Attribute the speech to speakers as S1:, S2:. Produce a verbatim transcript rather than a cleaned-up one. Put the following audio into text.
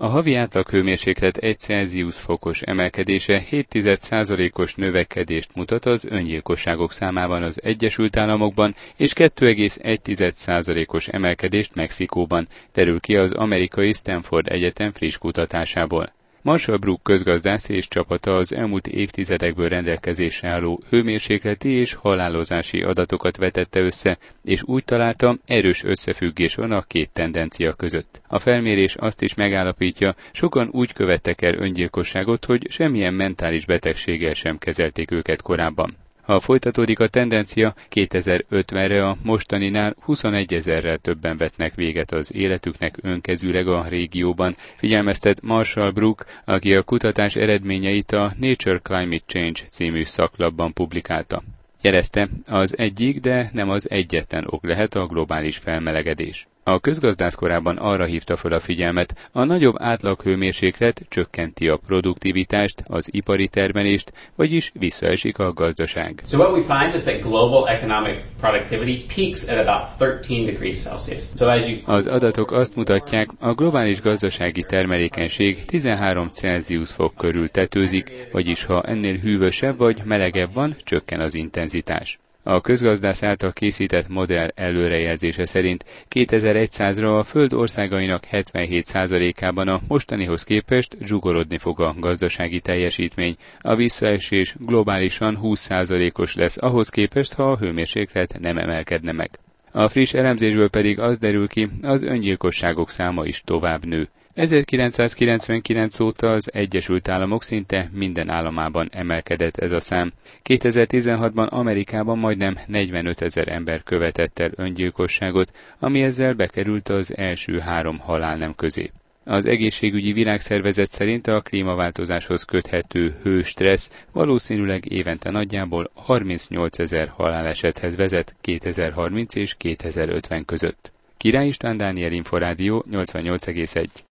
S1: A havi átlaghőmérséklet egy Celsius fokos emelkedése hét egész egy százalékos növekedést mutat az öngyilkosságok számában az Egyesült Államokban, és két egész egy százalékos emelkedést Mexikóban, derül ki az amerikai Stanford Egyetem friss kutatásából. Marshall Brook közgazdász és csapata az elmúlt évtizedekből rendelkezésre álló hőmérsékleti és halálozási adatokat vetette össze, és úgy találta, erős összefüggés van a két tendencia között. A felmérés azt is megállapítja, sokan úgy követtek el öngyilkosságot, hogy semmilyen mentális betegséggel sem kezelték őket korábban. Ha folytatódik a tendencia, kétezer-ötvenre a mostaninál huszonegyezerrel többen vetnek véget az életüknek önkezűleg a régióban, figyelmeztet Marshall Brook, aki a kutatás eredményeit a Nature Climate Change című szaklapban publikálta. Jelezte, az egyik, de nem az egyetlen ok lehet a globális felmelegedés. A közgazdász korábban arra hívta fel a figyelmet, a nagyobb átlaghőmérséklet csökkenti a produktivitást, az ipari termelést, vagyis visszaesik a gazdaság.
S2: So what we find is that global economic productivity peaks at about thirteen degrees Celsius. So as you...
S1: Az adatok azt mutatják, a globális gazdasági termelékenység tizenhárom Celsius fok körül tetőzik, vagyis ha ennél hűvösebb vagy melegebb van, csökken az intenzitás. A közgazdász által készített modell előrejelzése szerint kétezer-százra a Föld országainak hetvenhét százalékában a mostanihoz képest zsugorodni fog a gazdasági teljesítmény, a visszaesés globálisan húsz százalékos lesz ahhoz képest, ha a hőmérséklet nem emelkedne meg. A friss elemzésből pedig az derül ki, az öngyilkosságok száma is tovább nő. ezerkilencszázkilencvenkilenc óta az Egyesült Államok szinte minden államában emelkedett ez a szám. kétezer-tizenhatban Amerikában majdnem negyvenötezer ember követett el öngyilkosságot, ami ezzel bekerült az első három halálnem közé. Az Egészségügyi Világszervezet szerint a klímaváltozáshoz köthető hőstressz valószínűleg évente nagyjából harmincnyolcezer halálesethez vezet kétezer-harminc és kétezer-ötven között. Király István Dániel Inforádió nyolcvannyolc egész egy.